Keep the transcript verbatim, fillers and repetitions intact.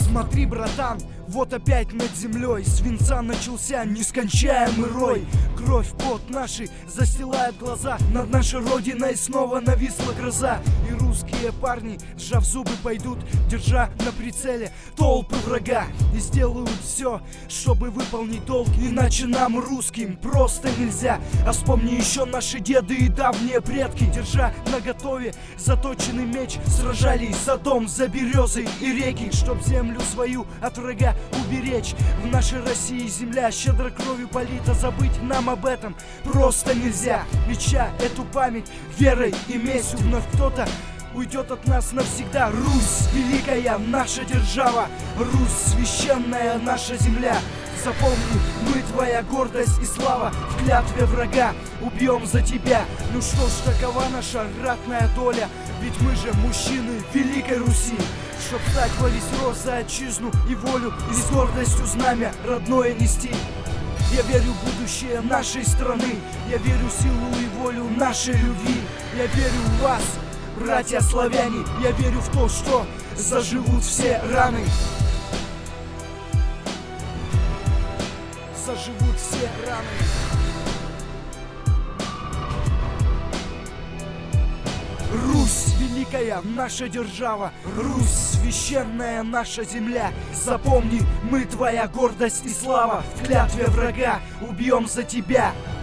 Смотри, братан, вот опять над землей свинца начался нескончаемый рой. Кровь, пот наши застилает глаза, над нашей родиной снова нависла гроза. И русские парни, сжав зубы, пойдут, держа на прицеле толпы врага, и сделают все, чтобы выполнить долг, иначе нам, русским, просто нельзя. А вспомни еще наши деды и давние предки, держа наготове заточенный меч, сражались за дом, за березы и реки, чтоб землю свою от врага уберечь. В нашей России земля щедро кровью полита, забыть нам об этом просто нельзя. Леча эту память верой и местью, вновь кто-то уйдет от нас навсегда. Русь, великая наша держава, Русь, священная наша земля. Запомни, мы твоя гордость и слава, в клятве врага убьем за тебя. Ну что ж, такова наша ратная доля, ведь мы же мужчины Великой Руси. Чтоб стать во весь рост за отчизну и волю, и с гордостью знамя родное нести. Я верю в будущее нашей страны, я верю в силу и волю нашей любви. Я верю в вас, братья славяне, я верю в то, что заживут все раны. Заживут все раны. Русь, великая наша держава, Русь, священная наша земля. Запомни, мы твоя гордость и слава, в клятве врага убьем за тебя.